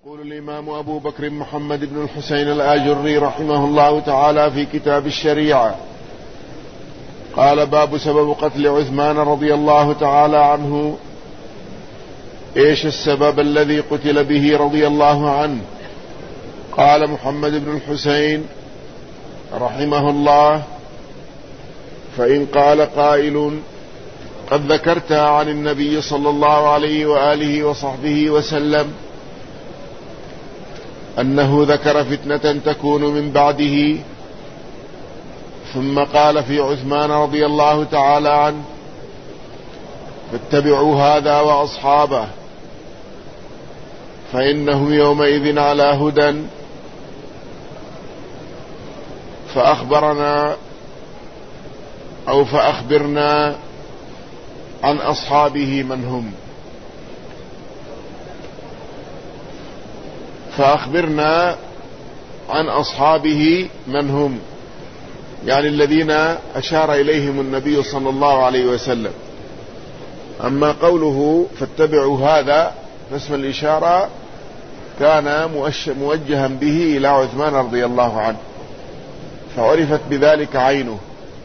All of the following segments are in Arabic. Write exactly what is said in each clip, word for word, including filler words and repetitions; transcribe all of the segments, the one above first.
يقول الإمام أبو بكر محمد بن الحسين الآجري رحمه الله تعالى في كتاب الشريعة، قال: باب سبب قتل عثمان رضي الله تعالى عنه. إيش السبب الذي قتل به رضي الله عنه؟ قال محمد بن الحسين رحمه الله: فإن قال قائل: قد ذكرت عن النبي صلى الله عليه وآله وصحبه وسلم أنه ذكر فتنة تكون من بعده، ثم قال في عثمان رضي الله تعالى عنه: فاتبعوا هذا وأصحابه فإنهم يومئذ على هدى. فأخبرنا أو فأخبرنا عن أصحابه من هم فأخبرنا عن أصحابه من هم يعني الذين أشار إليهم النبي صلى الله عليه وسلم. أما قوله فاتبعوا هذا فاسم الإشارة كان موجها به إلى عثمان رضي الله عنه، فعرفت بذلك عينه.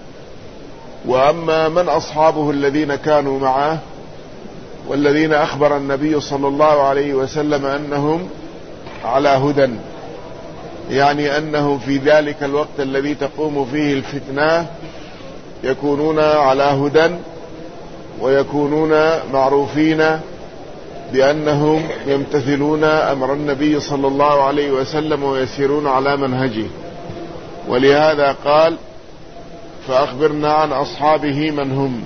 وأما من أصحابه الذين كانوا معه والذين أخبر النبي صلى الله عليه وسلم أنهم على هدى، يعني أنه في ذلك الوقت الذي تقوم فيه الفتنة يكونون على هدى ويكونون معروفين بأنهم يمتثلون أمر النبي صلى الله عليه وسلم ويسيرون على منهجه. ولهذا قال: فأخبرنا عن أصحابه من هم.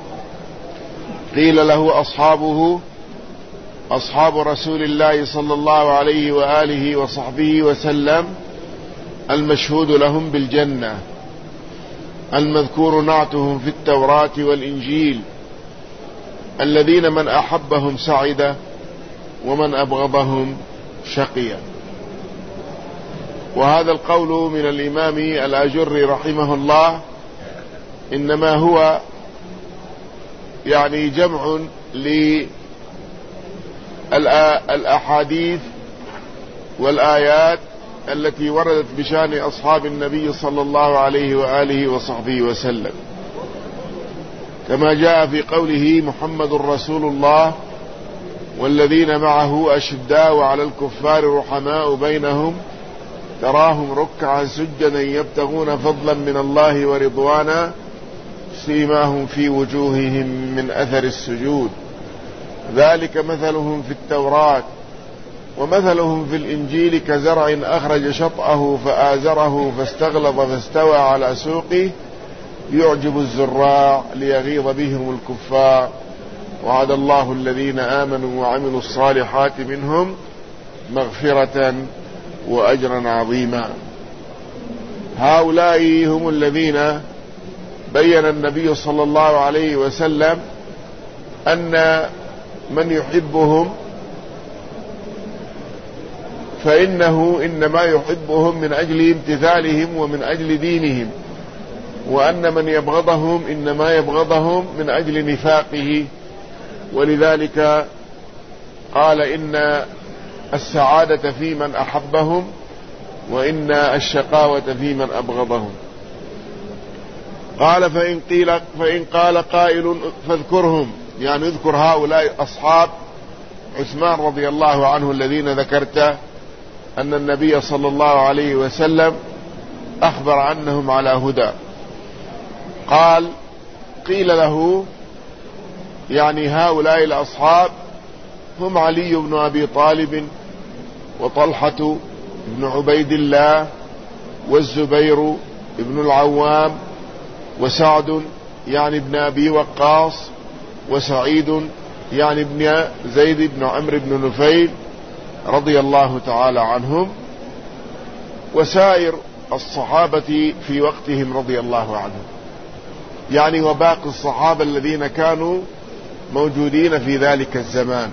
قيل له: أصحابه أصحاب رسول الله صلى الله عليه وآله وصحبه وسلم المشهود لهم بالجنة، المذكور نعتهم في التوراة والإنجيل، الذين من أحبهم سعد ومن أبغضهم شقيا. وهذا القول من الإمام الآجري رحمه الله إنما هو يعني جمع للأحاديث والآيات التي وردت بشأن أصحاب النبي صلى الله عليه وآله وصحبه وسلم، كما جاء في قوله: محمد رسول الله والذين معه أشداء على الكفار رحماء بينهم تراهم ركعا سجدا يبتغون فضلا من الله ورضوانا سيماهم في وجوههم من أثر السجود، ذلك مثلهم في التوراة ومثلهم في الإنجيل كزرع أخرج شطأه فآزره فاستغلظ فاستوى على سوقه يعجب الزراع ليغيظ بهم الكفار، وعد الله الذين آمنوا وعملوا الصالحات منهم مغفرة وأجرا عظيما. هؤلاء هم الذين بين النبي صلى الله عليه وسلم أن من يحبهم فإنه إنما يحبهم من أجل امتثالهم ومن أجل دينهم، وأن من يبغضهم إنما يبغضهم من أجل نفاقه. ولذلك قال: إن السعادة في من أحبهم وإن الشقاوة في من أبغضهم. قال: فإن قيل فإن قال قائل فاذكرهم، يعني اذكر هؤلاء أصحاب عثمان رضي الله عنه الذين ذكرت أن النبي صلى الله عليه وسلم أخبر عنهم على هدى. قال: قيل له يعني هؤلاء الأصحاب هم علي بن أبي طالب وطلحة بن عبيد الله والزبير بن العوام وسعد يعني ابن أبي وقاص وسعيد يعني ابن زيد بن عمرو بن نفيل رضي الله تعالى عنهم، وسائر الصحابة في وقتهم رضي الله عنهم، يعني وباقي الصحابة الذين كانوا موجودين في ذلك الزمان.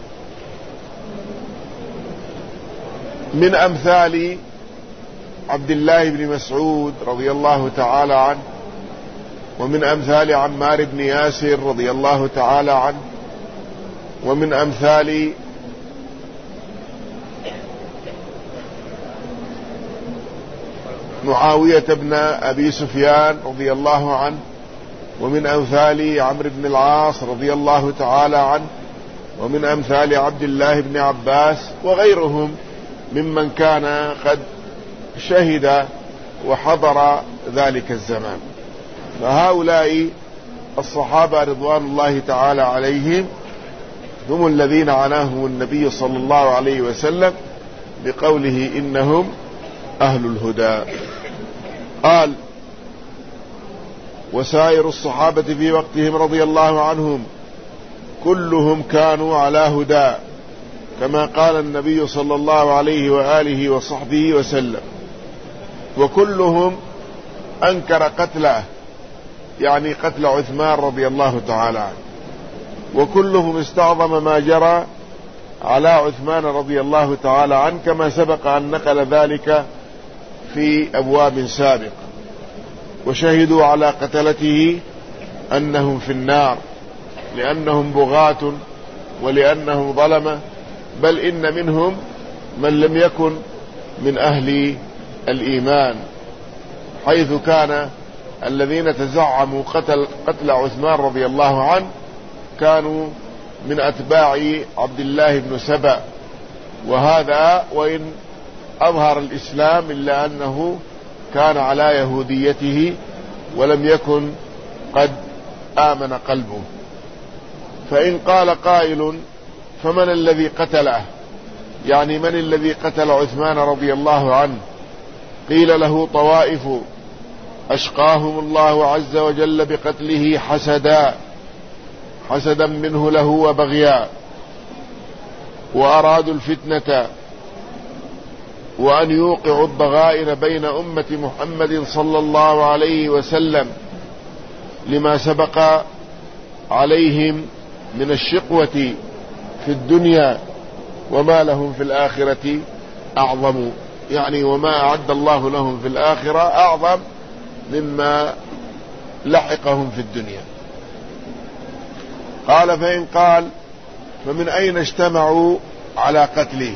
من أمثال عبد الله بن مسعود رضي الله تعالى عنه، ومن أمثال عمار بن ياسر رضي الله تعالى عنه، ومن أمثال معاوية بن أبي سفيان رضي الله عنه، ومن أمثال عمرو بن العاص رضي الله تعالى عنه، ومن أمثال عبد الله بن عباس وغيرهم ممن كان قد شهد وحضر ذلك الزمان. فهؤلاء الصحابة رضوان الله تعالى عليهم هم الذين عناهم النبي صلى الله عليه وسلم بقوله إنهم أهل الهدى. قال: وسائر الصحابة في وقتهم رضي الله عنهم كلهم كانوا على هدى، كما قال النبي صلى الله عليه وآله وصحبه وسلم. وكلهم أنكر قتله، يعني قتل عثمان رضي الله تعالى عنه، وكلهم استعظم ما جرى على عثمان رضي الله تعالى عنه، كما سبق أن نقل ذلك في أبواب سابقة. وشهدوا على قتلته أنهم في النار لأنهم بغاة ولأنهم ظلمة، بل إن منهم من لم يكن من أهل الإيمان، حيث كان الذين تزعموا قتل, قتل عثمان رضي الله عنه كانوا من أتباع عبد الله بن سبأ، وهذا وإن أظهر الإسلام إلا أنه كان على يهوديته ولم يكن قد آمن قلبه. فإن قال قائل: فمن الذي قتله؟ يعني من الذي قتل عثمان رضي الله عنه؟ قيل له: طوائف أشقاهم الله عز وجل بقتله حسدا حسدا منه له وبغيا، وأرادوا الفتنة وأن يوقعوا الضغائن بين أمة محمد صلى الله عليه وسلم لما سبق عليهم من الشقوة في الدنيا، وما لهم في الآخرة أعظم، يعني وما أعد الله لهم في الآخرة أعظم مما لحقهم في الدنيا. قال: فإن قال: فمن أين اجتمعوا على قتله؟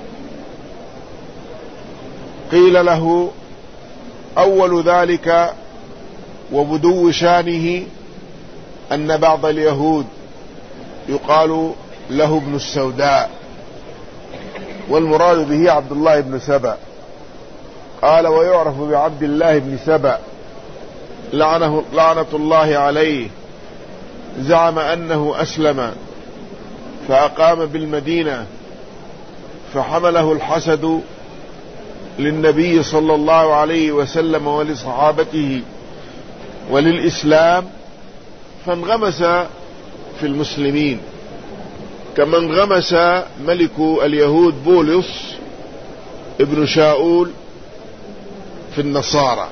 قيل له: أول ذلك وبدو شانه أن بعض اليهود يقال له ابن السوداء، والمراد به عبد الله بن سبأ. قال: ويعرف بعبد الله بن سبأ لعنه لعنة الله عليه، زعم أنه أسلم فأقام بالمدينة، فحمله الحسد للنبي صلى الله عليه وسلم ولصحابته وللإسلام، فانغمس في المسلمين كما انغمس ملك اليهود بولس ابن شاؤول في النصارى،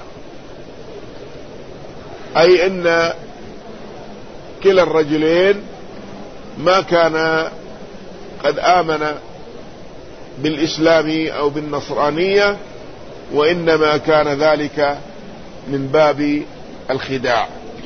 أي أن كلا الرجلين ما كان قد آمن بالإسلام أو بالنصرانية، وإنما كان ذلك من باب الخداع.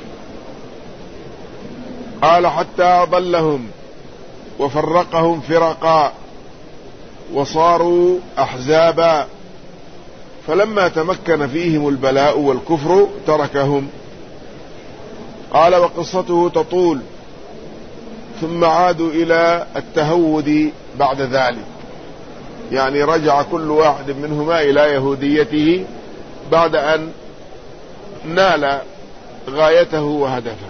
قال: حتى أضلهم وفرقهم فرقا وصاروا أحزابا، فلما تمكن فيهم البلاء والكفر تركهم. قال: وقصته تطول، ثم عادوا إلى التهود بعد ذلك، يعني رجع كل واحد منهما إلى يهوديته بعد أن نال غايته وهدفه.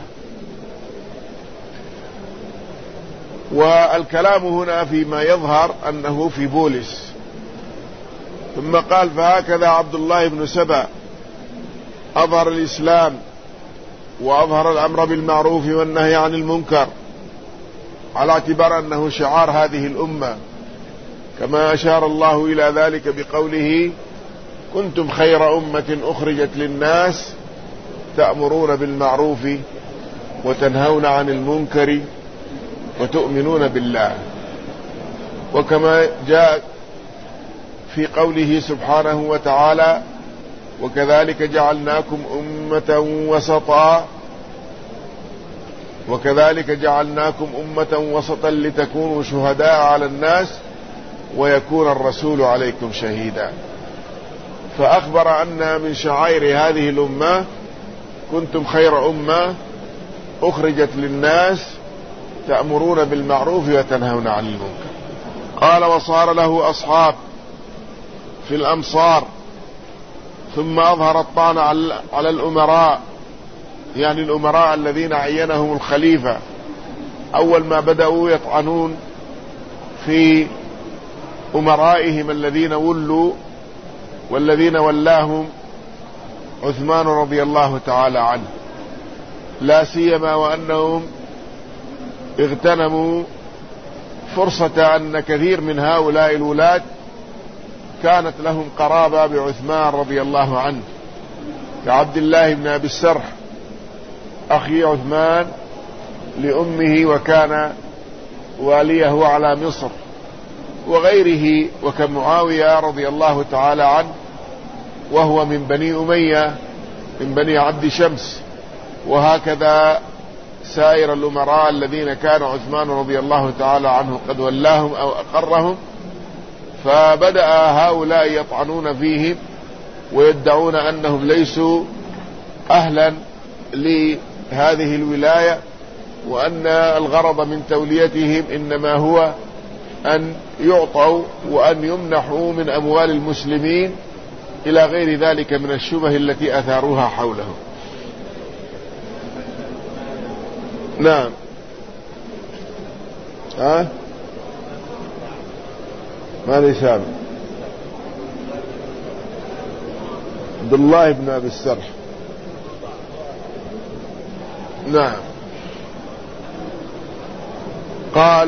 والكلام هنا فيما يظهر أنه في بولس. ثم قال: فهكذا عبد الله بن سبأ أظهر الإسلام وأظهر الأمر بالمعروف والنهي عن المنكر، على اعتبار أنه شعار هذه الأمة، كما أشار الله إلى ذلك بقوله: كنتم خير أمة أخرجت للناس تأمرون بالمعروف وتنهون عن المنكر وتؤمنون بالله. وكما جاء في قوله سبحانه وتعالى: وكذلك جعلناكم أمة وسطا وكذلك جعلناكم أمة وسطا لتكونوا شهداء على الناس ويكون الرسول عليكم شهيدا. فأخبر أن من شعائر هذه الأمة كنتم خير أمة أخرجت للناس تأمرون بالمعروف وتنهون عن المنكر. قال وصار له أصحاب في الأمصار ثم أظهر الطعن على الأمراء، يعني الأمراء الذين عينهم الخليفة. أول ما بدأوا يطعنون في أمرائهم الذين ولوا والذين ولاهم عثمان رضي الله تعالى عنه، لا سيما وأنهم اغتنموا فرصة أن كثير من هؤلاء الولاة كانت لهم قرابة بعثمان رضي الله عنه، كعبد الله بن أبي السرح أخي عثمان لأمه وكان واليه على مصر، وغيره، وكمعاوية رضي الله تعالى عنه وهو من بني أمية من بني عبد شمس، وهكذا سائر الأمراء الذين كان عثمان رضي الله تعالى عنه قد ولاهم أو أقرهم. فبدأ هؤلاء يطعنون فيهم ويدعون أنهم ليسوا أهلا لهذه الولاية، وأن الغرض من توليتهم إنما هو أن يعطوا وأن يمنحوا من أموال المسلمين إلى غير ذلك من الشبه التي أثاروها حوله. نعم. ها ماذا سامع؟ عبد الله بن أبي السرح. نعم. قال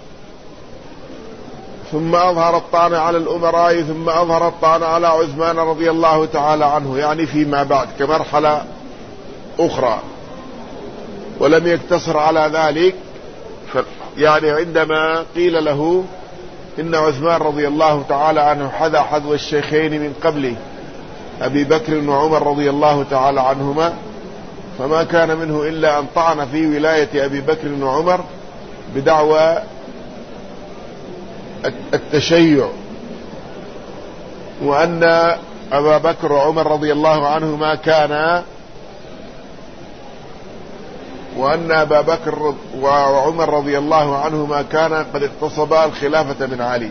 ثم أظهر الطعن على الأمراء ثم أظهر الطعن على عثمان رضي الله تعالى عنه، يعني فيما بعد كمرحلة أخرى، ولم يقتصر على ذلك. يعني عندما قيل له إن عثمان رضي الله تعالى عنه حذا حذو الشيخين من قبله أبي بكر وعمر رضي الله تعالى عنهما، فما كان منه إلا أن طعن في ولاية أبي بكر وعمر بدعوى التشيع، وأن أبا بكر وعمر رضي الله عنهما كان وأن أبا بكر وعمر رضي الله عنهما كان قد اغتصبا الخلافة من علي،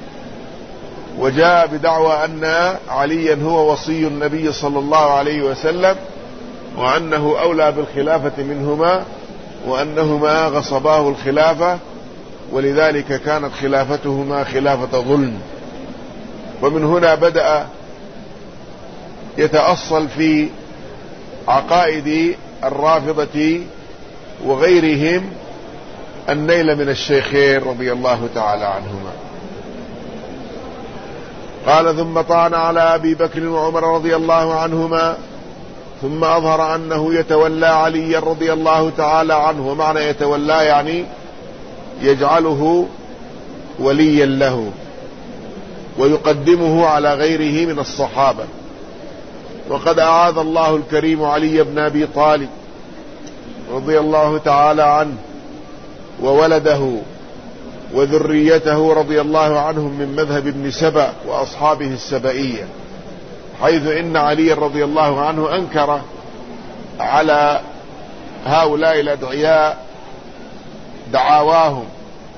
وجاء بدعوى أن عليا هو وصي النبي صلى الله عليه وسلم، وأنه أولى بالخلافة منهما، وأنهما غصباه الخلافة، ولذلك كانت خلافتهما خلافة ظلم. ومن هنا بدأ يتأصل في عقائد الرافضة وغيرهم النيل من الشيخين رضي الله تعالى عنهما. قال ثم طعن على أبي بكر وعمر رضي الله عنهما ثم أظهر أنه يتولى علي رضي الله تعالى عنه. ومعنى يتولى يعني يجعله وليا له ويقدمه على غيره من الصحابة. وقد أعاذ الله الكريم علي بن أبي طالب رضي الله تعالى عنه وولده وذريته رضي الله عنهم من مذهب ابن سبأ وأصحابه السبئية، حيث إن علي رضي الله عنه أنكر على هؤلاء الأدعياء دعاواهم،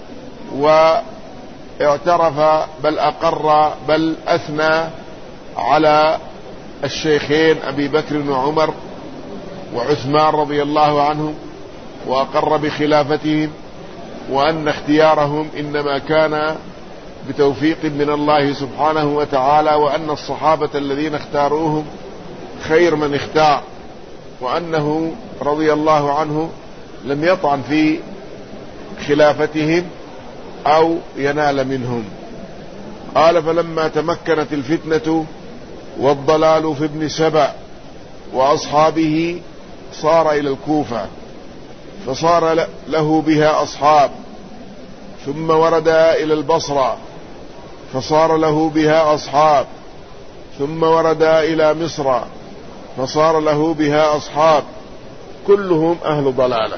واعترف بل أقر بل أثنى على الشيخين أبي بكر وعمر وعثمان رضي الله عنهم، وأقر بخلافتهم، وأن اختيارهم إنما كان بتوفيق من الله سبحانه وتعالى، وأن الصحابة الذين اختاروهم خير من اختار، وأنه رضي الله عنه لم يطعن في خلافتهم أو ينال منهم. قال فلما تمكنت الفتنة والضلال في ابن سبأ وأصحابه صار إلى الكوفة، فصار له بها أصحاب، ثم ورد إلى البصرة فصار له بها أصحاب، ثم ورد إلى مصر فصار له بها أصحاب، كلهم أهل ضلالة.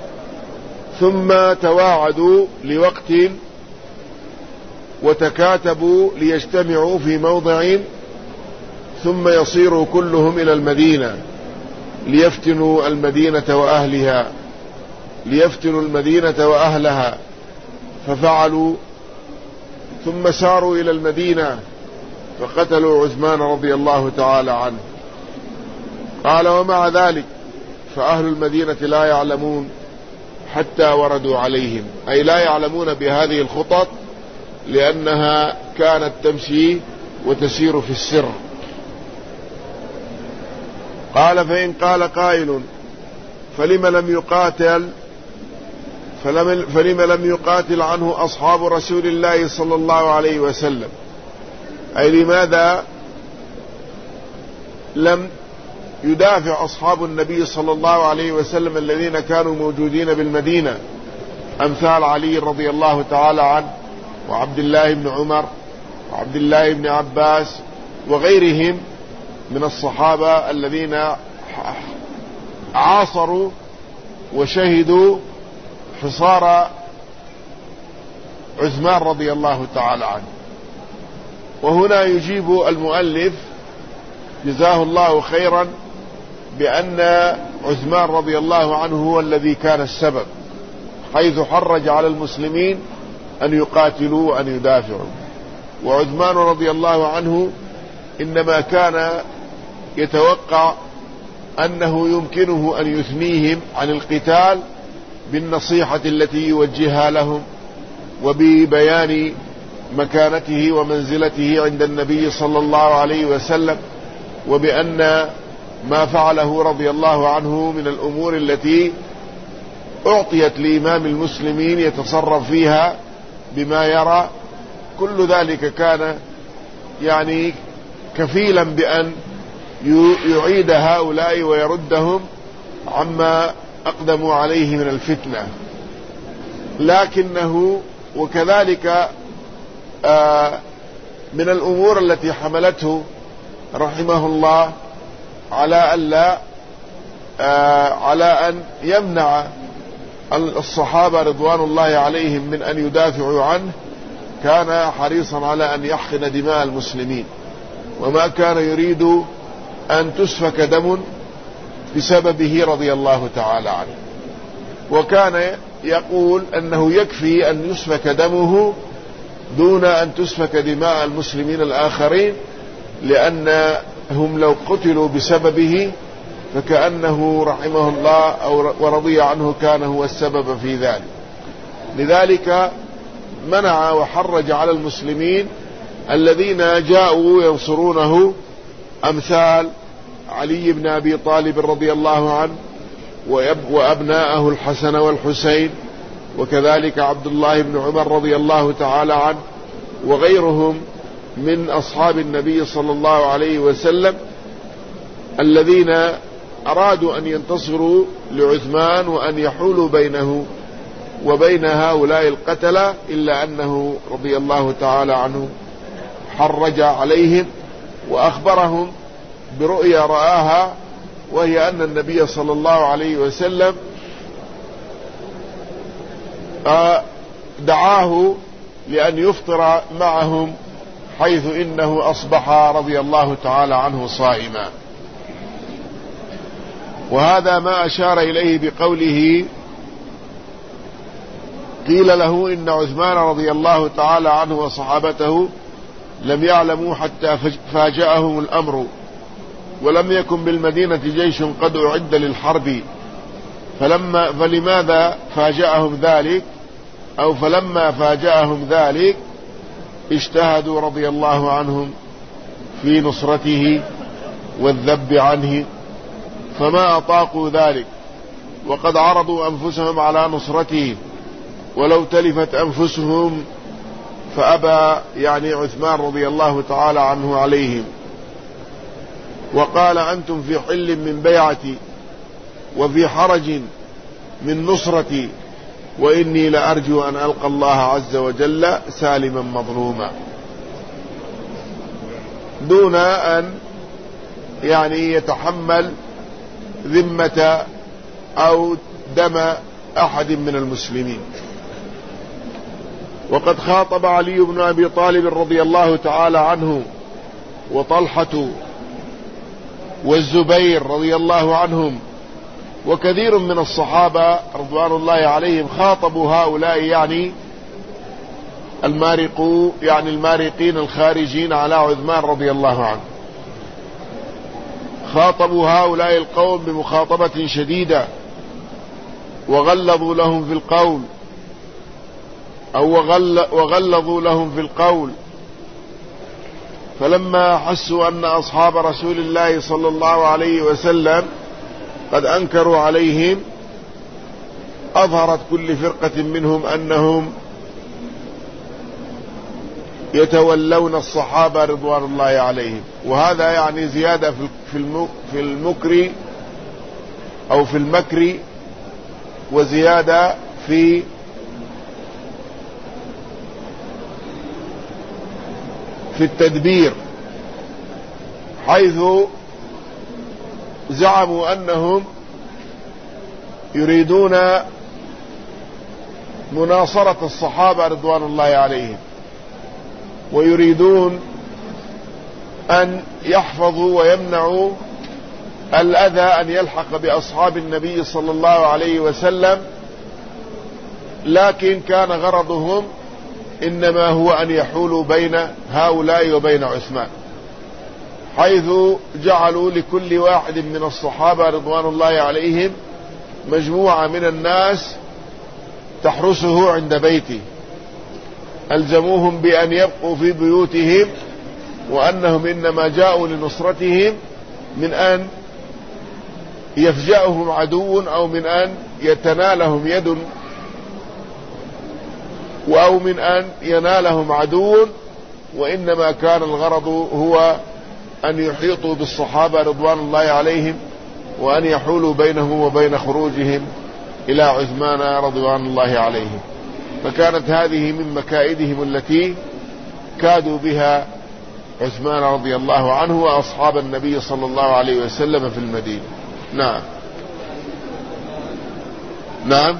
ثم تواعدوا لوقت وتكاتبوا ليجتمعوا في موضع ثم يصيروا كلهم إلى المدينة ليفتنوا المدينة وأهلها ليفتنوا المدينة وأهلها ففعلوا، ثم ساروا إلى المدينة فقتلوا عثمان رضي الله تعالى عنه. قال: ومع ذلك فأهل المدينة لا يعلمون حتى وردوا عليهم، أي لا يعلمون بهذه الخطط لأنها كانت تمشي وتسير في السر. قال: فإن قال قائل فلم لم يقاتل فلم, فلم لم يقاتل عنه أصحاب رسول الله صلى الله عليه وسلم، أي لماذا لم يدافع أصحاب النبي صلى الله عليه وسلم الذين كانوا موجودين بالمدينة، أمثال علي رضي الله تعالى عنه وعبد الله بن عمر وعبد الله بن عباس وغيرهم من الصحابة الذين عاصروا وشهدوا حصار عثمان رضي الله تعالى عنه. وهنا يجيب المؤلف جزاه الله خيرا بأن عثمان رضي الله عنه هو الذي كان السبب، حيث حرج على المسلمين أن يقاتلوا وأن يدافعوا. وعثمان رضي الله عنه إنما كان يتوقع أنه يمكنه أن يثنيهم عن القتال بالنصيحة التي يوجهها لهم وببيان مكانته ومنزلته عند النبي صلى الله عليه وسلم، وبأن ما فعله رضي الله عنه من الأمور التي أعطيت لإمام المسلمين يتصرف فيها بما يرى، كل ذلك كان يعني كفيلا بأن يعيد هؤلاء ويردهم عما أقدموا عليه من الفتنة. لكنه وكذلك آه من الأمور التي حملته رحمه الله على ألا آه على أن يمنع الصحابة رضوان الله عليهم من أن يدافعوا عنه، كان حريصا على أن يحقن دماء المسلمين، وما كان يريد أن تسفك دم بسببه رضي الله تعالى عنه. وكان يقول أنه يكفي أن يسفك دمه دون أن تسفك دماء المسلمين الآخرين، لأنهم لو قتلوا بسببه فكأنه رحمه الله أو ورضي عنه كان هو السبب في ذلك. لذلك منع وحرج على المسلمين الذين جاءوا ينصرونه، أمثال علي بن أبي طالب رضي الله عنه وأبناءه الحسن والحسين، وكذلك عبد الله بن عمر رضي الله تعالى عنه وغيرهم من أصحاب النبي صلى الله عليه وسلم الذين أرادوا أن ينتصروا لعثمان وأن يحولوا بينه وبين هؤلاء القتلة، إلا أنه رضي الله تعالى عنه حرج عليهم وأخبرهم برؤيا رآها، وهي أن النبي صلى الله عليه وسلم دعاه لأن يفطر معهم، حيث إنه أصبح رضي الله تعالى عنه صائما. وهذا ما أشار إليه بقوله: قيل له إن عثمان رضي الله تعالى عنه وصحابته لم يعلموا حتى فاجأهم الأمر، ولم يكن بالمدينة جيش قد أعد للحرب، فلما فلماذا فاجأهم ذلك أو فلما فاجأهم ذلك اجتهدوا رضي الله عنهم في نصرته والذب عنه، فما أطاقوا ذلك، وقد عرضوا أنفسهم على نصرته، ولو تلفت أنفسهم فأبى يعني عثمان رضي الله تعالى عنه عليهم. وقال: أنتم في حل من بيعتي وفي حرج من نصرتي، وإني لأرجو أن ألقى الله عز وجل سالما مظلوما، دون أن يعني يتحمل ذمة أو دم أحد من المسلمين. وقد خاطب علي بن أبي طالب رضي الله تعالى عنه وطلحة والزبير رضي الله عنهم وكثير من الصحابة رضوان الله عليهم خاطبوا هؤلاء يعني المارقو يعني المارقين الخارجين على عثمان رضي الله عنه. خاطبوا هؤلاء القوم بمخاطبة شديدة وغلظوا لهم في القول أو وغلظوا لهم في القول فلما حسوا أن أصحاب رسول الله صلى الله عليه وسلم قد أنكروا عليهم أظهرت كل فرقة منهم أنهم يتولون الصحابة رضوان الله عليهم. وهذا يعني زيادة في المكر أو في المكر وزيادة في في التدبير، حيث زعموا أنهم يريدون مناصرة الصحابة رضوان الله عليهم ويريدون أن يحفظوا ويمنعوا الأذى أن يلحق بأصحاب النبي صلى الله عليه وسلم، لكن كان غرضهم إنما هو أن يحولوا بين هؤلاء وبين عثمان، حيث جعلوا لكل واحد من الصحابة رضوان الله عليهم مجموعة من الناس تحرسه عند بيته، ألزموهم بأن يبقوا في بيوتهم وأنهم إنما جاءوا لنصرتهم من أن يفجأهم عدو أو من أن يتنالهم يد أو من أن ينالهم عدو، وإنما كان الغرض هو أن يحيطوا بالصحابة رضوان الله عليهم وأن يحولوا بينهم وبين خروجهم إلى عثمان رضوان الله عليهم. فكانت هذه من مكائدهم التي كادوا بها عثمان رضي الله عنه وأصحاب النبي صلى الله عليه وسلم في المدينة. نعم نعم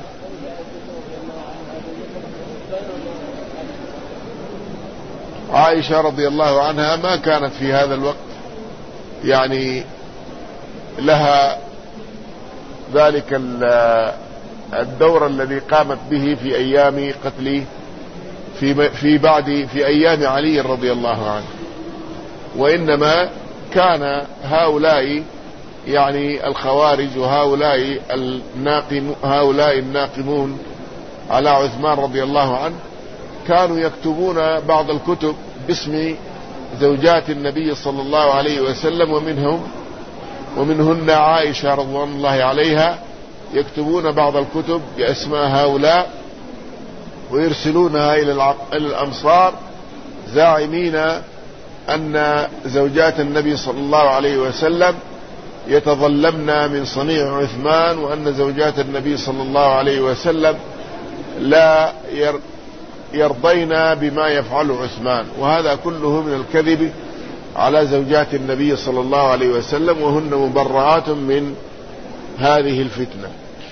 عائشة رضي الله عنها ما كانت في هذا الوقت يعني لها ذلك الدور الذي قامت به في أيام قتله في في بعد في أيام علي رضي الله عنه، وإنما كان هؤلاء يعني الخوارج وهؤلاء الناقم هؤلاء الناقمون على عثمان رضي الله عنه كانوا يكتبون بعض الكتب باسم زوجات النبي صلى الله عليه وسلم، ومنهم ومنهن عائشة رضوان الله عليها، يكتبون بعض الكتب بأسماء هؤلاء ويرسلونها إلى الأمصار زاعمين أن زوجات النبي صلى الله عليه وسلم يتظلمن من صنيع عثمان، وأن زوجات النبي صلى الله عليه وسلم لا يرضين بما يفعل عثمان. وهذا كله من الكذب على زوجات النبي صلى الله عليه وسلم، وهن مبرئات من هذه الفتنة.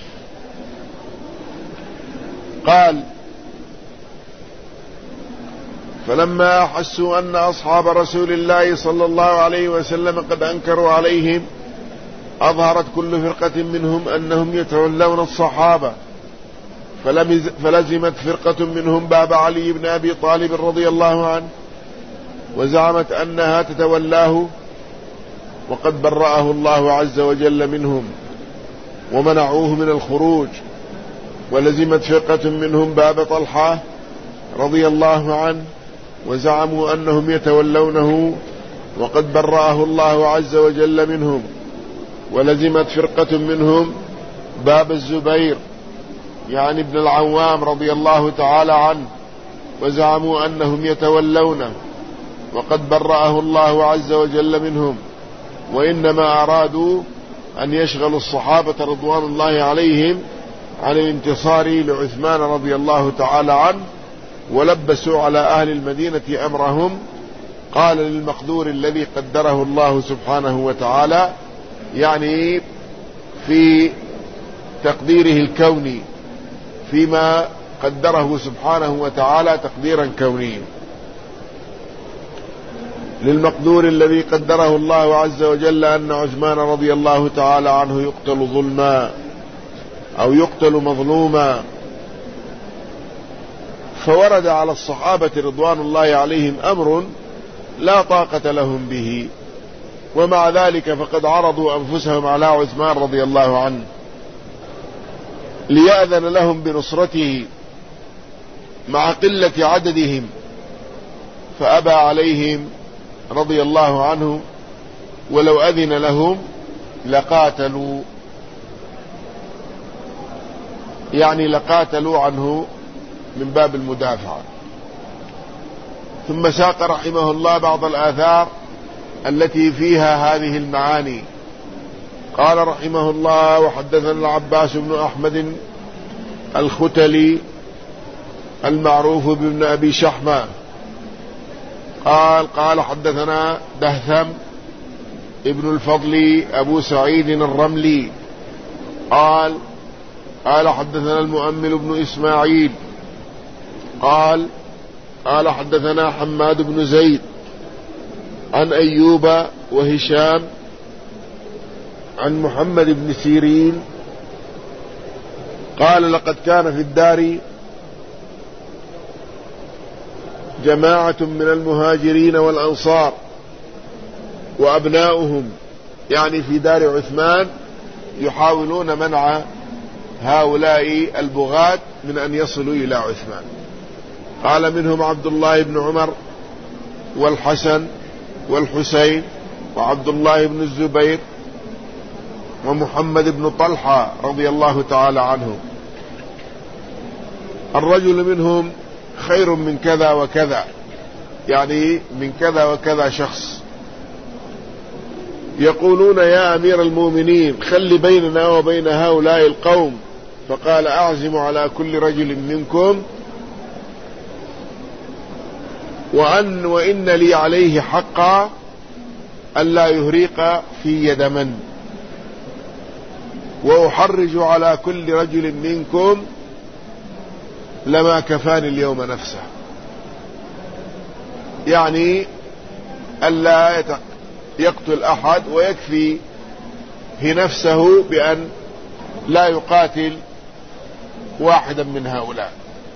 قال: فلما أحسوا أن أصحاب رسول الله صلى الله عليه وسلم قد أنكروا عليهم أظهرت كل فرقة منهم أنهم يتولون الصحابة، فلزمت فرقة منهم باب علي بن أبي طالب رضي الله عنه وزعمت أنها تتولاه، وقد برأه الله عز وجل منهم ومنعوه من الخروج. ولزمت فرقة منهم باب طلحة رضي الله عنه وزعموا أنهم يتولونه، وقد برأه الله عز وجل منهم. ولزمت فرقة منهم باب الزبير يعني ابن العوام رضي الله تعالى عنه وزعموا أنهم يتولونه، وقد برأه الله عز وجل منهم، وإنما أرادوا أن يشغلوا الصحابة رضوان الله عليهم عن الانتصار لعثمان رضي الله تعالى عنه، ولبسوا على أهل المدينة أمرهم. قال للمقدور الذي قدره الله سبحانه وتعالى، يعني في تقديره الكوني، فيما قدره سبحانه وتعالى تقديرا كونيا. للمقدور الذي قدره الله عز وجل أن عثمان رضي الله تعالى عنه يقتل ظلما أو يقتل مظلوما، فورد على الصحابة رضوان الله عليهم أمر لا طاقة لهم به، ومع ذلك فقد عرضوا أنفسهم على عثمان رضي الله عنه ليأذن لهم بنصرته مع قلة عددهم، فأبى عليهم رضي الله عنه، ولو أذن لهم لقاتلوا، يعني لقاتلوا عنه من باب المدافعة. ثم ساق رحمه الله بعض الآثار التي فيها هذه المعاني. قال رحمه الله: وحدثنا العباس بن أحمد الختلي المعروف بابن أبي شحمة قال قال حدثنا دهثم ابن الفضل أبو سعيد الرملي قال قال حدثنا المؤمل بن إسماعيل قال قال حدثنا حماد بن زيد عن أيوب وهشام عن محمد بن سيرين قال: لقد كان في الدار جماعة من المهاجرين والأنصار وأبناؤهم، يعني في دار عثمان، يحاولون منع هؤلاء البغاة من أن يصلوا إلى عثمان. قال: منهم عبد الله بن عمر والحسن والحسين وعبد الله بن الزبير ومحمد بن طلحة رضي الله تعالى عنهم. الرجل منهم خير من كذا وكذا، يعني من كذا وكذا شخص. يقولون: يا أمير المؤمنين خل بيننا وبين هؤلاء القوم. فقال: أعزم على كل رجل منكم وأن وإن لي عليه حقا ألا يهريق في يد من، وأحرج على كل رجل منكم لما كفاني اليوم نفسه، يعني ألا يقتل أحد ويكفي في نفسه بأن لا يقاتل واحدا من هؤلاء.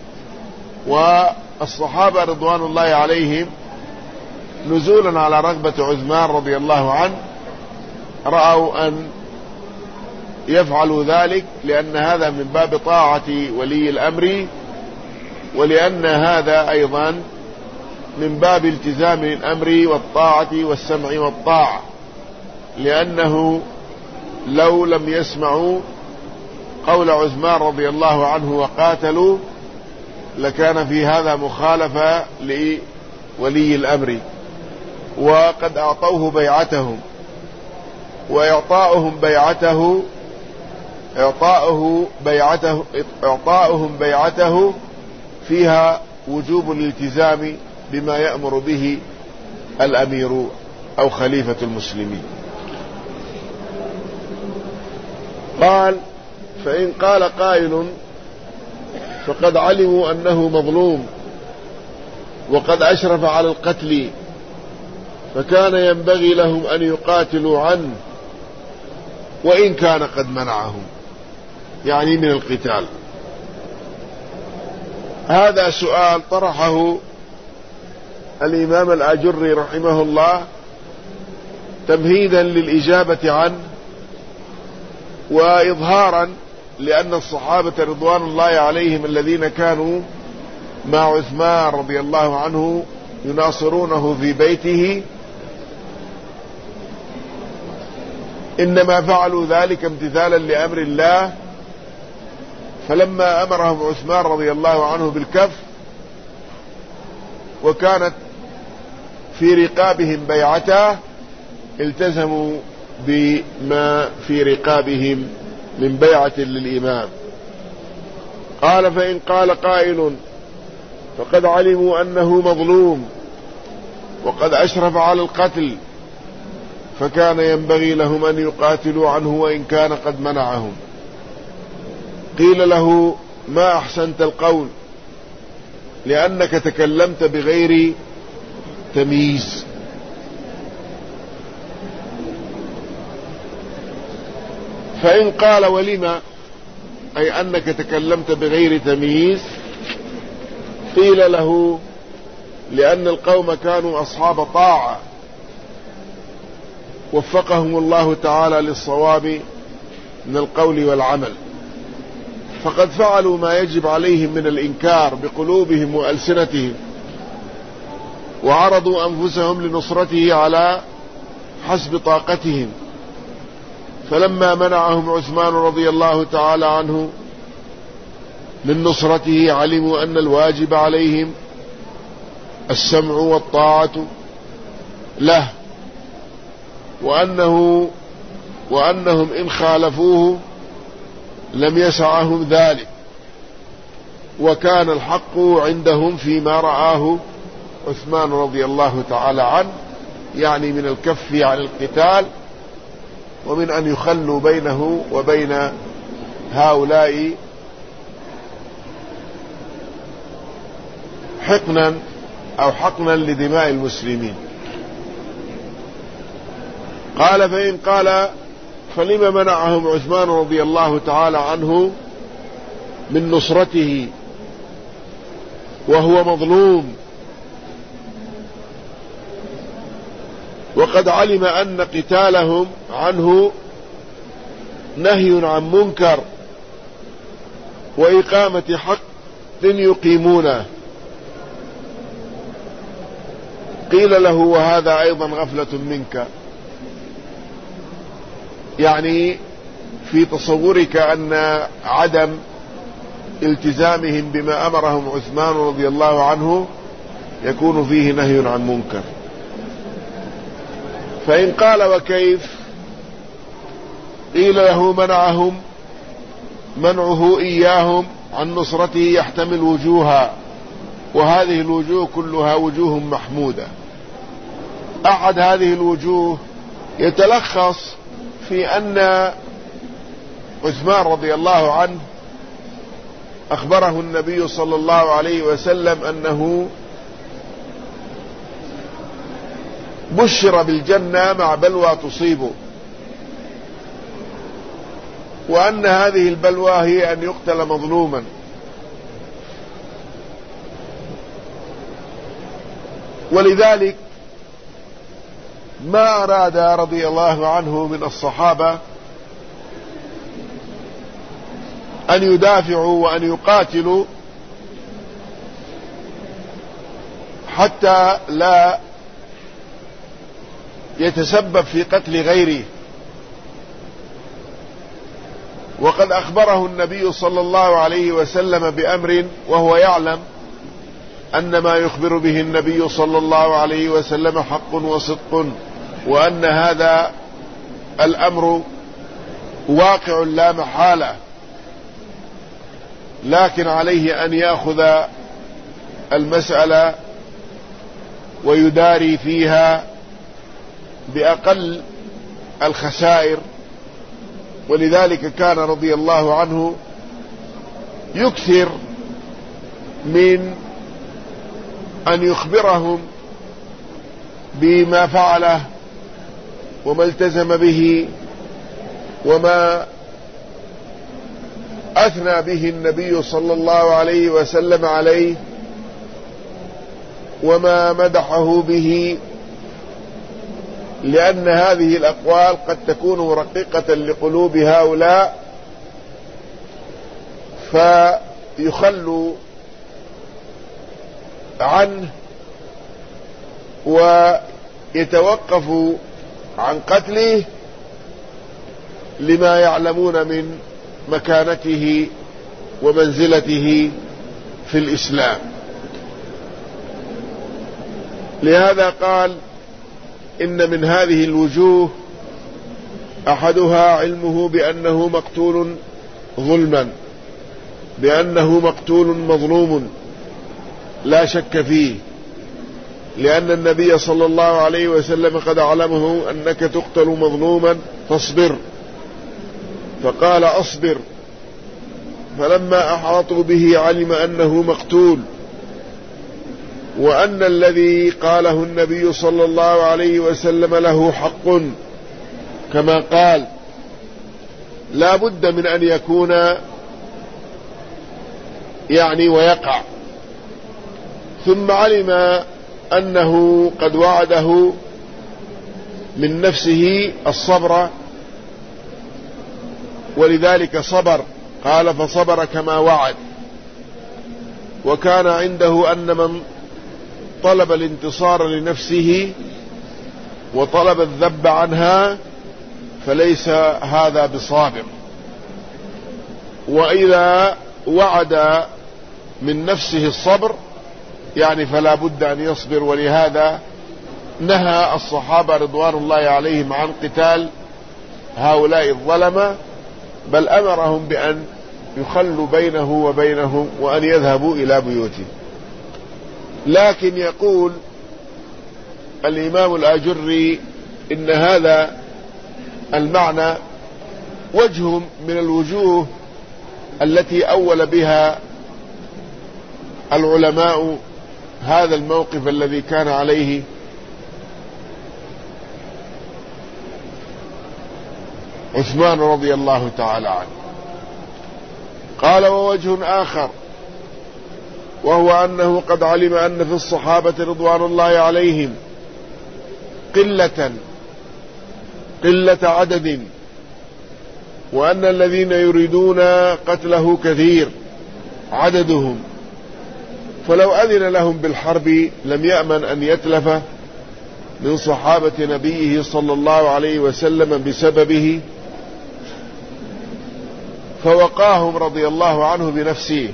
والصحابة رضوان الله عليهم نزولا على رغبة عثمان رضي الله عنه رأوا أن يفعلوا ذلك، لأن هذا من باب طاعة ولي الأمر، ولأن هذا أيضا من باب التزام الأمر والطاعة والسمع والطاعة، لأنه لو لم يسمعوا قول عثمان رضي الله عنه وقاتلوا لكان في هذا مخالفة لولي الأمر، وقد أعطوه بيعتهم، وإعطاؤهم بيعته إعطاؤه بيعته إعطاؤهم بيعته فيها وجوب الالتزام بما يأمر به الأمير أو خليفة المسلمين. قال: فإن قال قائل فقد علموا أنه مظلوم وقد أشرف على القتل، فكان ينبغي لهم أن يقاتلوا عنه وإن كان قد منعهم، يعني من القتال. هذا سؤال طرحه الإمام الآجري رحمه الله تمهيدا للإجابة عنه، وإظهارا لأن الصحابة رضوان الله عليهم الذين كانوا مع عثمان رضي الله عنه يناصرونه في بيته إنما فعلوا ذلك امتثالا لأمر الله، فلما أمرهم عثمان رضي الله عنه بالكف وكانت في رقابهم بيعته التزموا بما في رقابهم من بيعة للإمام. قال: فإن قال قائل فقد علموا أنه مظلوم وقد أشرف على القتل، فكان ينبغي لهم أن يقاتلوا عنه وإن كان قد منعهم. قيل له: ما أحسنت القول، لأنك تكلمت بغير تمييز، فإن قال ولم، أي أنك تكلمت بغير تمييز، قيل له لأن القوم كانوا أصحاب طاعة وفقهم الله تعالى للصواب من القول والعمل، فقد فعلوا ما يجب عليهم من الإنكار بقلوبهم وألسنتهم، وعرضوا أنفسهم لنصرته على حسب طاقتهم، فلما منعهم عثمان رضي الله تعالى عنه من نصرته علموا أن الواجب عليهم السمع والطاعة له، وأنه وأنهم إن خالفوه لم يسعهم ذلك، وكان الحق عندهم فيما رآه عثمان رضي الله تعالى عنه، يعني من الكف عن القتال ومن أن يخلوا بينه وبين هؤلاء حقنا أو حقنا لدماء المسلمين. قال فإن قال فلما منعهم عثمان رضي الله تعالى عنه من نصرته وهو مظلوم، وقد علم أن قتالهم عنه نهي عن منكر وإقامة حق يقيمونه. قيل له وهذا أيضا غفلة منك، يعني في تصورك أن عدم التزامهم بما أمرهم عثمان رضي الله عنه يكون فيه نهي عن منكر. فإن قال وكيف، قيل له منعهم منعه إياهم عن نصرته يحتمل وجوها، وهذه الوجوه كلها وجوه محمودة. أحد هذه الوجوه يتلخص في أن عثمان رضي الله عنه أخبره النبي صلى الله عليه وسلم أنه بشر بالجنة مع بلوى تصيبه، وأن هذه البلوى هي أن يقتل مظلوما، ولذلك ما أراد رضي الله عنه من الصحابة أن يدافعوا وأن يقاتلوا حتى لا يتسبب في قتل غيره. وقد أخبره النبي صلى الله عليه وسلم بأمر وهو يعلم أن ما يخبر به النبي صلى الله عليه وسلم حق وصدق، وأن هذا الأمر واقع لا محالة، لكن عليه أن يأخذ المسألة ويداري فيها بأقل الخسائر. ولذلك كان رضي الله عنه يكثر من أن يخبرهم بما فعله وما التزم به وما أثنى به النبي صلى الله عليه وسلم عليه وما مدحه به، لأن هذه الأقوال قد تكون رقيقة لقلوب هؤلاء فيخلوا عنه ويتوقفوا عن قتله لما يعلمون من مكانته ومنزلته في الإسلام. لهذا قال إن من هذه الوجوه أحدها علمه بأنه مقتول ظلما، بأنه مقتول مظلوم لا شك فيه، لأن النبي صلى الله عليه وسلم قد علمه أنك تقتل مظلوما فاصبر، فقال أصبر، فلما أحاطوا به علم أنه مقتول، وأن الذي قاله النبي صلى الله عليه وسلم له حق كما قال لا بد من أن يكون يعني ويقع. ثم علم أنه قد وعده من نفسه الصبر، ولذلك صبر. قال فصبر كما وعد. وكان عنده أن من طلب الانتصار لنفسه وطلب الذب عنها فليس هذا بصابر، وإذا وعد من نفسه الصبر يعني فلا بد أن يصبر. ولهذا نهى الصحابة رضوان الله عليهم عن قتال هؤلاء الظلمة، بل أمرهم بأن يخلوا بينه وبينهم وأن يذهبوا إلى بيوتهم. لكن يقول الإمام الآجري إن هذا المعنى وجه من الوجوه التي أول بها العلماء هذا الموقف الذي كان عليه عثمان رضي الله تعالى عنه. قال ووجه آخر وهو أنه قد علم أن في الصحابة رضوان الله عليهم قلة قلة عدد، وأن الذين يريدون قتله كثير عددهم، فلو أذن لهم بالحرب لم يأمن أن يتلف من صحابة نبيه صلى الله عليه وسلم بسببه، فوقاهم رضي الله عنه بنفسه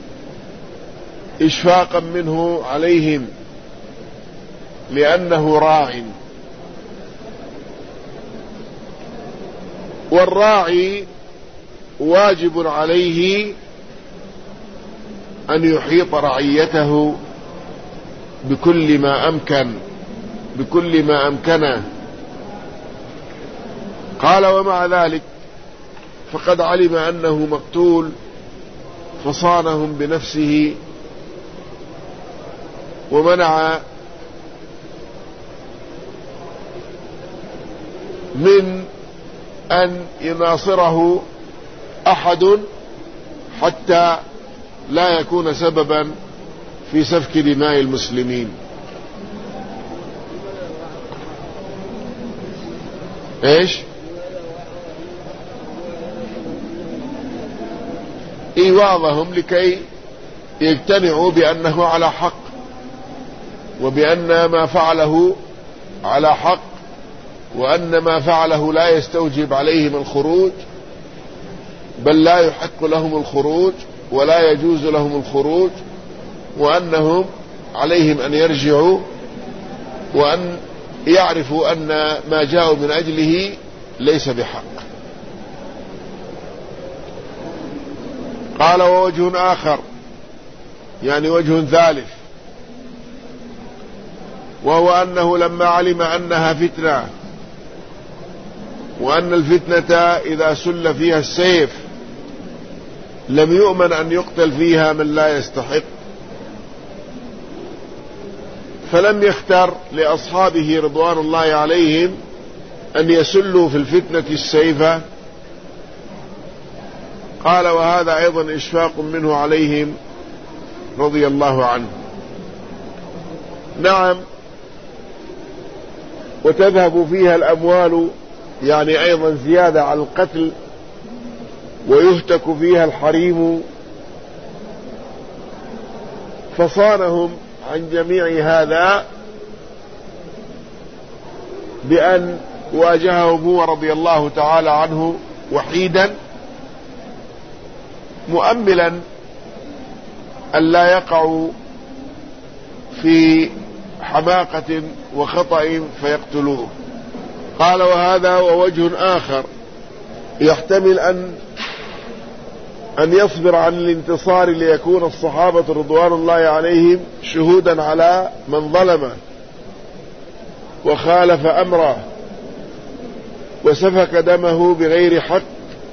إشفاقا منه عليهم لأنه راع، والراعي واجب عليه أن يحيط رعيته بكل ما أمكن بكل ما أمكنه. قال ومع ذلك فقد علم أنه مقتول فصانهم بنفسه ومنع من أن يناصره أحد حتى لا يكون سببا في سفك دماء المسلمين. ايش إيواضهم لكي يجتمعوا بأنه على حق، وبأن ما فعله على حق، وأن ما فعله لا يستوجب عليهم الخروج، بل لا يحق لهم الخروج ولا يجوز لهم الخروج، وأنهم عليهم أن يرجعوا، وأن يعرفوا أن ما جاءوا من أجله ليس بحق. قال ووجه آخر يعني وجه ثالث، وهو أنه لما علم أنها فتنة، وأن الفتنة إذا سل فيها السيف لم يؤمن أن يقتل فيها من لا يستحق، فلم يختر لأصحابه رضوان الله عليهم أن يسلوا في الفتنة السيف. قال وهذا أيضا إشفاق منه عليهم رضي الله عنه. نعم، وتذهب فيها الأموال يعني أيضا زيادة على القتل، ويهتك فيها الحريم، فصانهم عن جميع هذا بأن واجههم هو رضي الله تعالى عنه وحيدا، مؤملا أن لا يقعوا في حماقة وخطأ فيقتلوه. قال وهذا ووجه آخر يحتمل أن أن يصبر عن الانتصار ليكون الصحابة رضوان الله عليهم شهودا على من ظلمه وخالف أمره وسفك دمه بغير حق،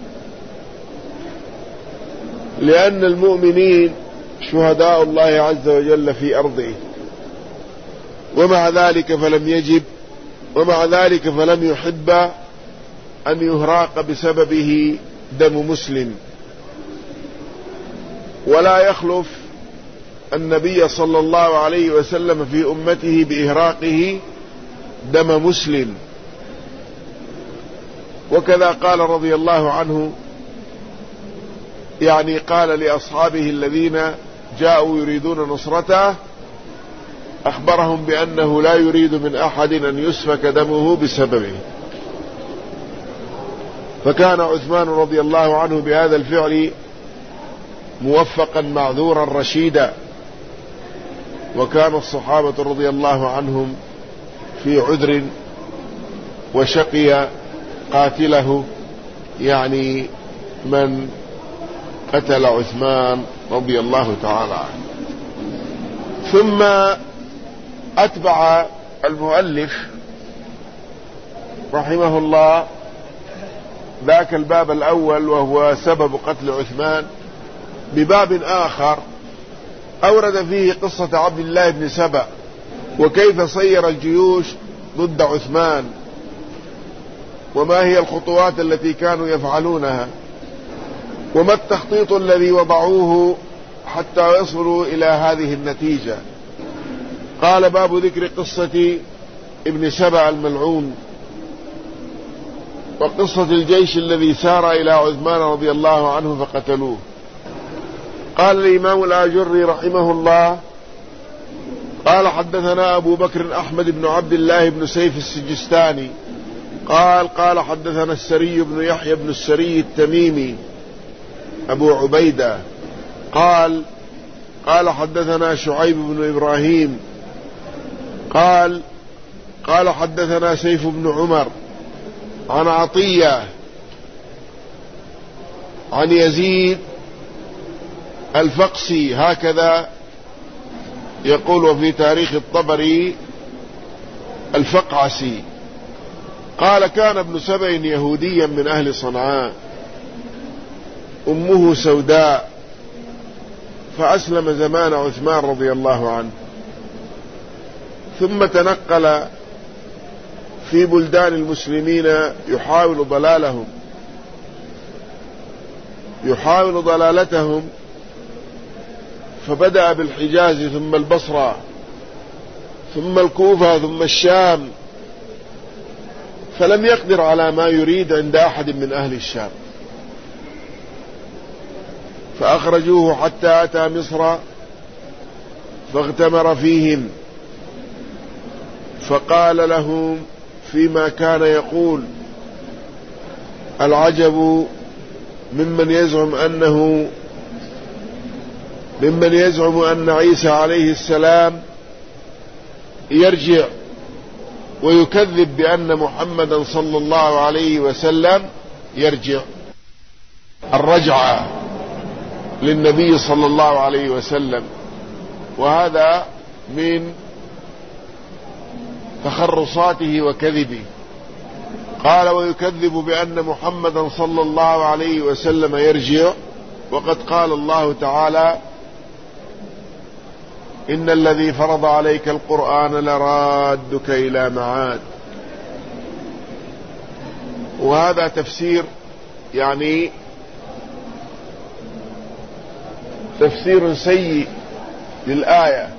لأن المؤمنين شهداء الله عز وجل في أرضه، ومع ذلك فلم يجب ومع ذلك فلم يحب أن يهراق بسببه دم مسلم، ولا يخلف النبي صلى الله عليه وسلم في أمته بإهراقه دم مسلم. وكذا قال رضي الله عنه، يعني قال لأصحابه الذين جاءوا يريدون نصرته، أخبرهم بأنه لا يريد من أحد أن يسفك دمه بسببه. فكان عثمان رضي الله عنه بهذا الفعل موفقا معذورا رشيدا، وكان الصحابة رضي الله عنهم في عذر، وشقي قاتله يعني من قتل عثمان رضي الله تعالى عنه. ثم أتبع المؤلف رحمه الله ذاك الباب الأول وهو سبب قتل عثمان بباب آخر أورد فيه قصة عبد الله بن سبأ، وكيف صير الجيوش ضد عثمان، وما هي الخطوات التي كانوا يفعلونها، وما التخطيط الذي وضعوه حتى يصلوا إلى هذه النتيجة. قال: باب ذكر قصة ابن سبأ الملعون، وقصة الجيش الذي سار إلى عثمان رضي الله عنه فقتلوه. قال الإمام الآجري رحمه الله: قال: حدثنا أبو بكر أحمد بن عبد الله بن سيف السجستاني قال: قال حدثنا السري بن يحيى بن السري التميمي أبو عبيدة قال: قال حدثنا شعيب بن إبراهيم قال: قال حدثنا سيف بن عمر عن عطية عن يزيد الفقسي، هكذا يقول وفي تاريخ الطبري الفقعسي، قال: كان ابن سبأ يهوديا من أهل صنعاء، أمه سوداء، فأسلم زمان عثمان رضي الله عنه، ثم تنقل في بلدان المسلمين يحاول ضلالهم يحاول ضلالتهم فبدأ بالحجاز ثم البصرة ثم الكوفة ثم الشام، فلم يقدر على ما يريد عند أحد من أهل الشام، فأخرجوه حتى أتى مصر فاغتمر فيهم، فقال لهم فيما كان يقول: العجب ممن يزعم أنه ممن يزعم أن عيسى عليه السلام يرجع، ويكذب بأن محمدا صلى الله عليه وسلم يرجع. الرجعة للنبي صلى الله عليه وسلم، وهذا من تخرصاته وكذبه. قال: ويكذب بأن محمدا صلى الله عليه وسلم يرجع، وقد قال الله تعالى: إن الذي فرض عليك القرآن لرادك إلى معاد. وهذا تفسير يعني تفسير سيء للآية،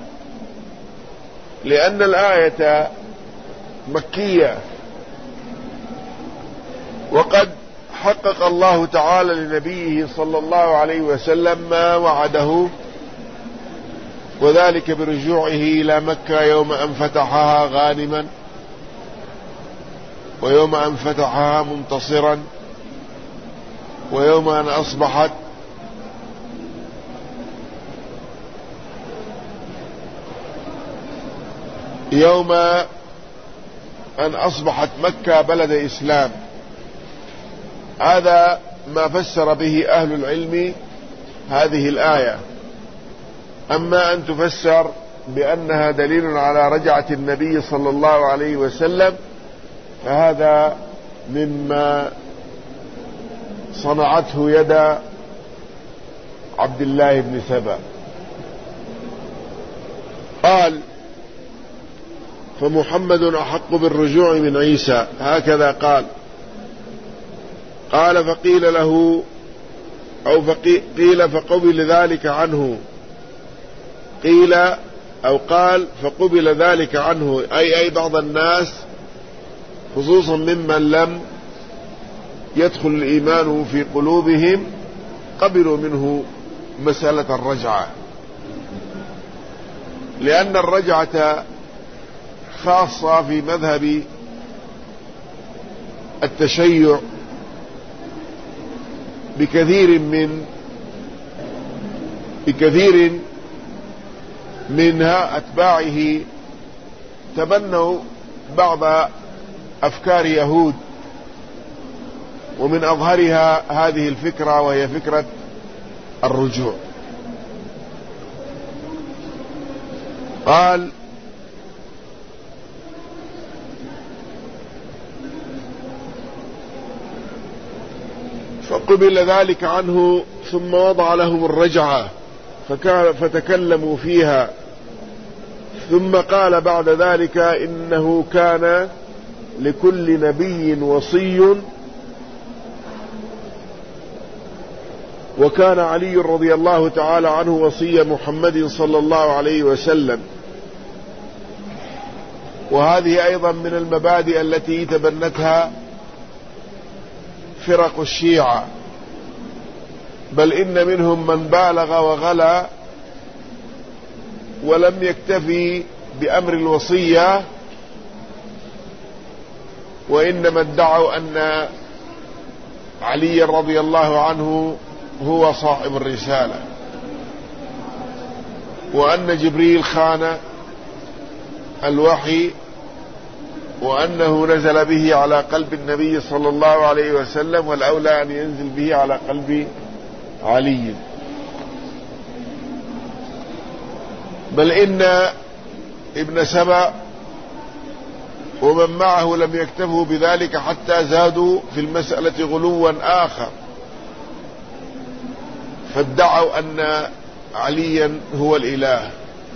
لأن الآية مكية، وقد حقق الله تعالى لنبيه صلى الله عليه وسلم ما وعده، وذلك برجوعه إلى مكة يوم أن فتحها غانما، ويوم أن فتحها منتصرا، ويوم أن أصبحت يوم أن أصبحت مكة بلد إسلام. هذا ما فسر به أهل العلم هذه الآية. أما أن تفسر بأنها دليل على رجعة النبي صلى الله عليه وسلم، فهذا مما صنعته يد عبد الله بن سبأ. قال: فمحمد أحق بالرجوع من عيسى، هكذا قال. قال فقيل له أو قيل فقبل ذلك عنه، قيل أو قال فقبل ذلك عنه، أي أي بعض الناس خصوصا ممن لم يدخل الإيمان في قلوبهم قبلوا منه مسألة الرجعة، لأن الرجعة خاصة في مذهب التشيع بكثير من بكثير منها أتباعه تبنوا بعض أفكار يهود، ومن أظهرها هذه الفكرة وهي فكرة الرجوع. قال فقبل ذلك عنه ثم وضع لهم الرجعة فكان فتكلموا فيها، ثم قال بعد ذلك إنه كان لكل نبي وصي، وكان علي رضي الله تعالى عنه وصي محمد صلى الله عليه وسلم. وهذه أيضا من المبادئ التي تبنتها فرق الشيعة، بل إن منهم من بالغ وغلا ولم يكتفي بأمر الوصية، وإنما ادعوا أن علي رضي الله عنه هو صاحب الرسالة، وأن جبريل خان الوحي، وأنه نزل به على قلب النبي صلى الله عليه وسلم، والأولى أن ينزل به على قلب علي. بل إن ابن سبأ ومن معه لم يكتفوا بذلك حتى زادوا في المسألة غلوا آخر، فادعوا أن عليا هو الإله،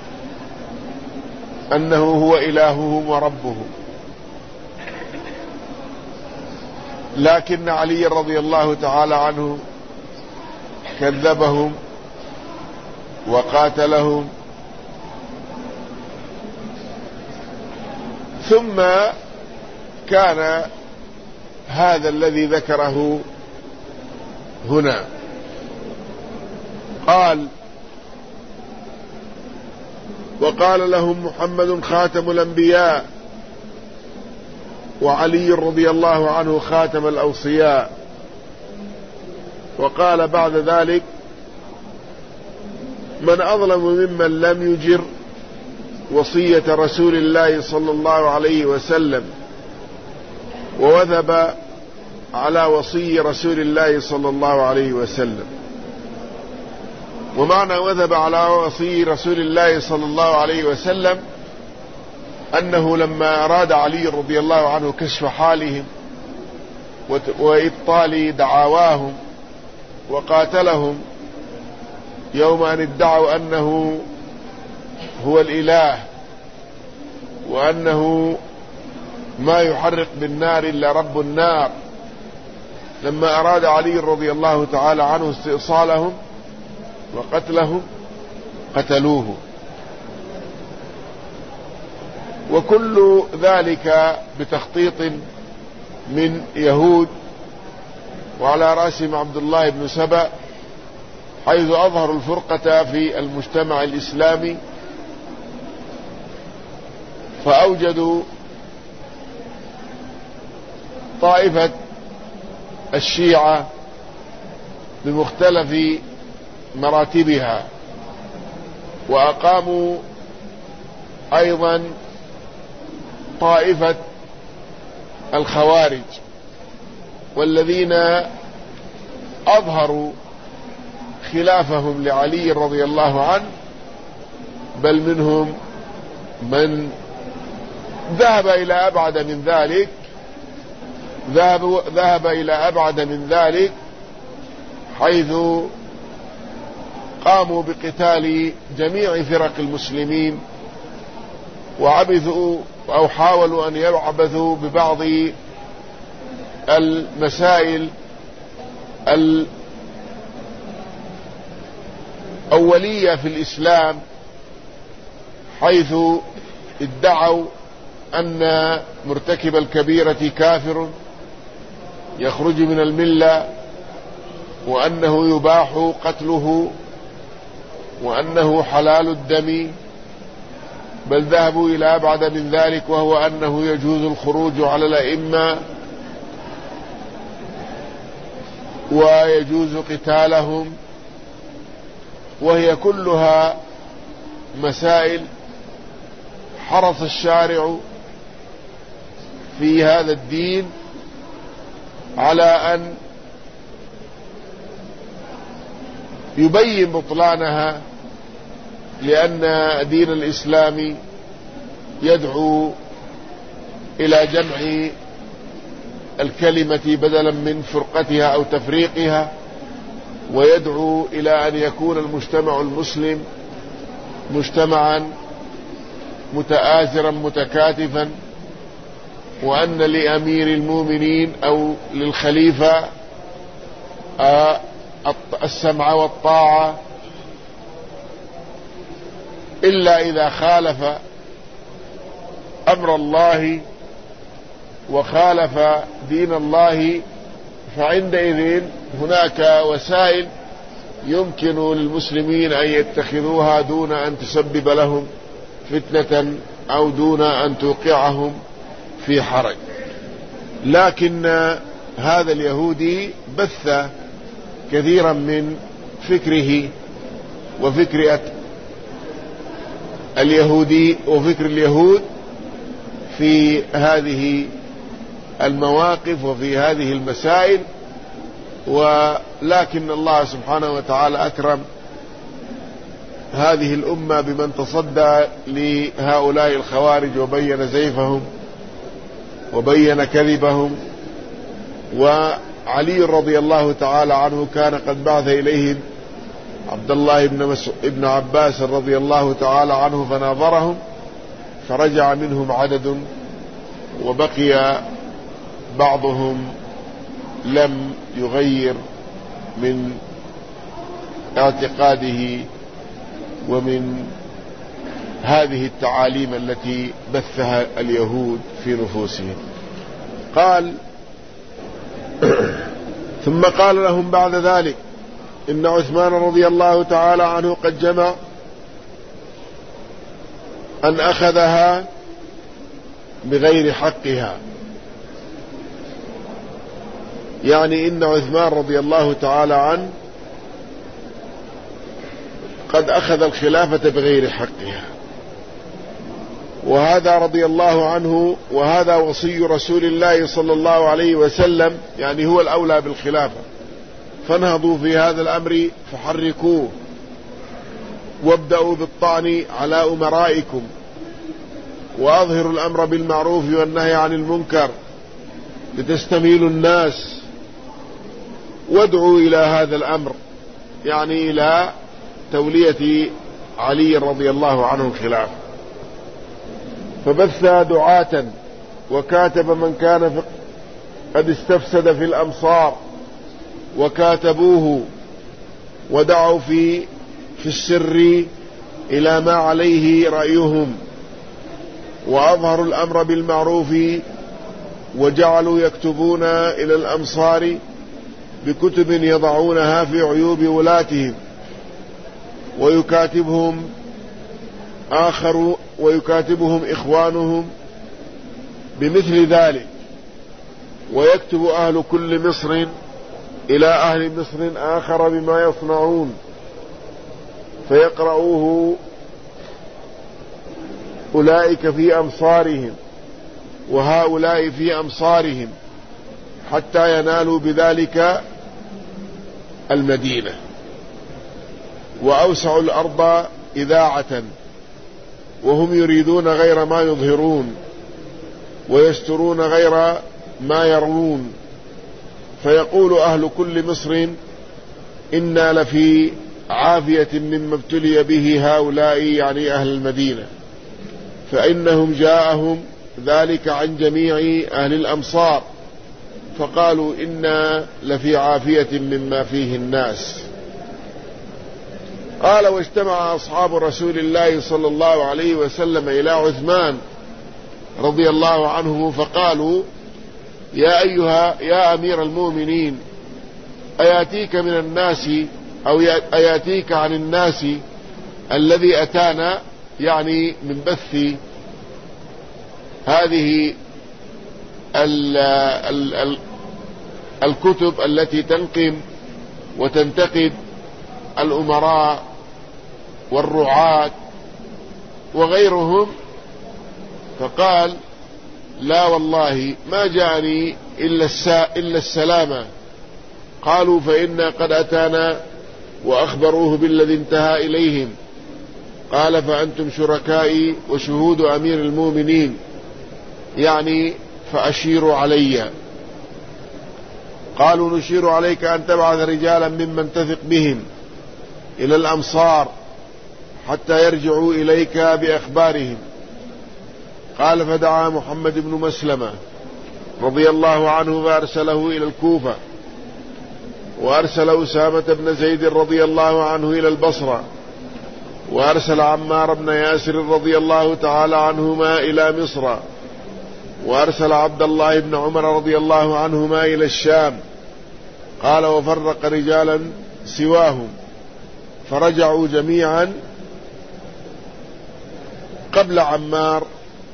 أنه هو إلههم وربهم، لكن علي رضي الله تعالى عنه كذبهم وقاتلهم. ثم كان هذا الذي ذكره هنا، قال وقال لهم محمد خاتم الأنبياء وعلي رضي الله عنه خاتم الأوصياء. وقال بعد ذلك من أظلم ممن لم يجر وصية رسول الله صلى الله عليه وسلم ووثب على وصي رسول الله صلى الله عليه وسلم. ومعنى وثب على وصي رسول الله صلى الله عليه وسلم أنه لما أراد علي رضي الله عنه كشف حالهم وإبطال دعاواهم وقاتلهم يوم أن ادعوا أنه هو الإله، وأنه ما يحرق بالنار إلا رب النار، لما أراد علي رضي الله تعالى عنه استئصالهم وقتلهم قتلوه. وكل ذلك بتخطيط من يهود، وعلى رأسهم عبد الله بن سبأ، حيث أظهروا الفرقة في المجتمع الإسلامي، فأوجدوا طائفة الشيعة بمختلف مراتبها، وأقاموا أيضا طائفة الخوارج، والذين أظهروا خلافهم لعلي رضي الله عنه، بل منهم من ذهب إلى أبعد من ذلك ذهب, ذهب إلى أبعد من ذلك حيث قاموا بقتال جميع فرق المسلمين، وعبثوا أو حاولوا أن يعبثوا ببعض المسائل الأولية في الإسلام، حيث ادعوا أن مرتكب الكبيرة كافر يخرج من الملة، وأنه يباح قتله، وأنه حلال الدم، بل ذهبوا إلى أبعد من ذلك، وهو أنه يجوز الخروج على الأئمة ويجوز قتالهم، وهي كلها مسائل حرص الشارع في هذا الدين على أن يبين بطلانها، لأن دين الإسلام يدعو إلى جمع الكلمة بدلا من فرقتها أو تفريقها، ويدعو إلى أن يكون المجتمع المسلم مجتمعا متآزرا متكاتفا، وأن لأمير المؤمنين أو للخليفة السمع والطاعة إلا إذا خالف أمر الله وخالف دين الله، فعندئذ هناك وسائل يمكن للمسلمين أن يتخذوها دون أن تسبب لهم فتنة أو دون أن توقعهم في حرج. لكن هذا اليهودي بث كثيرا من فكره وفكر اليهودي وفكر اليهود في هذه المواقف وفي هذه المسائل، ولكن الله سبحانه وتعالى أكرم هذه الأمة بمن تصدى لهؤلاء الخوارج وبين زيفهم وبين كذبهم. وعلي رضي الله تعالى عنه كان قد بعث إليهم عبد الله بن, مس... ابن عباس رضي الله تعالى عنه فناظرهم، فرجع منهم عدد وبقي بعضهم لم يغير من اعتقاده ومن هذه التعاليم التي بثها اليهود في نفوسهم. قال ثم قال لهم بعد ذلك إن عثمان رضي الله تعالى عنه قد جمع أن أخذها بغير حقها، يعني إن عثمان رضي الله تعالى عنه قد أخذ الخلافة بغير حقها، وهذا رضي الله عنه وهذا وصي رسول الله صلى الله عليه وسلم، يعني هو الأولى بالخلافة، فانهضوا في هذا الأمر فحركوه، وابدأوا بالطعن على أمرائكم، وأظهروا الأمر بالمعروف والنهي عن المنكر لتستميلوا الناس، وادعوا إلى هذا الأمر، يعني إلى تولية علي رضي الله عنه الخلافة. فبث دعاة وكاتب من كان قد استفسد في الأمصار، وكاتبوه ودعوا في في السر إلى ما عليه رأيهم، وأظهروا الأمر بالمعروف، وجعلوا يكتبون إلى الأمصار بكتب يضعونها في عيوب ولاتهم، ويكاتبهم آخر ويكاتبهم إخوانهم بمثل ذلك، ويكتب أهل كل مصر إلى أهل مصر آخر بما يصنعون، فيقرؤوه أولئك في أمصارهم وهؤلاء في أمصارهم، حتى ينالوا بذلك المدينة، وأوسعوا الأرض إذاعة، وهم يريدون غير ما يظهرون، ويسترون غير ما يروون، فيقول أهل كل مصر إنا لفي عافية مما ابتلي به هؤلاء، يعني أهل المدينة، فإنهم جاءهم ذلك عن جميع أهل الأمصار، فقالوا إنا لفي عافية مما فيه الناس. قال: واجتمع أصحاب رسول الله صلى الله عليه وسلم إلى عثمان رضي الله عنه فقالوا: يا أيها يا أمير المؤمنين، أياتيك من الناس أو أياتيك عن الناس الذي أتانا، يعني من بث هذه ال ال ال الكتب التي تنقم وتنتقد الأمراء والرعاة وغيرهم. فقال: لا والله ما جاءني إلا, إلا السلامة. قالوا: فإنا قد أتانا وأخبروه بالذي انتهى إليهم. قال: فأنتم شركائي وشهود أمير المؤمنين، يعني فأشيروا علي. قالوا: نشير عليك أن تبعث رجالا ممن تثق بهم إلى الأمصار حتى يرجعوا إليك بأخبارهم. قال: فدعا محمد بن مسلمة رضي الله عنه فأرسله إلى الكوفة، وأرسل أسامة بن زيد رضي الله عنه إلى البصرة، وأرسل عمار بن ياسر رضي الله تعالى عنهما إلى مصر، وأرسل عبد الله بن عمر رضي الله عنهما إلى الشام. قال: وفرق رجالا سواهم فرجعوا جميعا قبل عمار،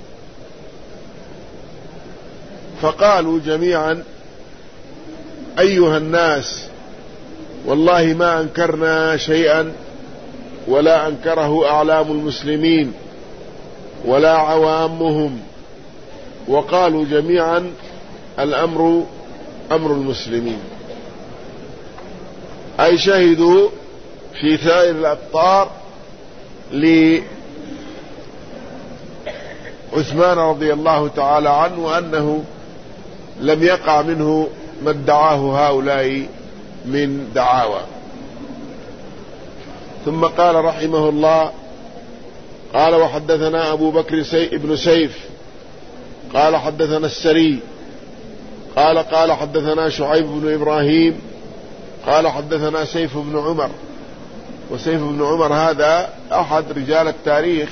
فقالوا جميعا: أيها الناس، والله ما أنكرنا شيئا ولا أنكره أعلام المسلمين ولا عوامهم. وقالوا جميعا: الأمر أمر المسلمين، أي شهدوا في سائر الأقطار لعثمان رضي الله تعالى عنه وأنه لم يقع منه ما ادعاه هؤلاء من دعاوى. ثم قال رحمه الله: قال: وحدثنا أبو بكر ابن سيف قال: حدثنا السري قال: قال حدثنا شعيب بن إبراهيم قال: حدثنا سيف بن عمر. وسيف بن عمر هذا أحد رجال التاريخ،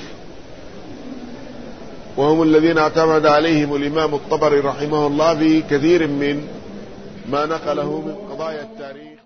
وهم الذين اعتمد عليهم الإمام الطبري رحمه الله في كثير من ما نقله من قضايا التاريخ.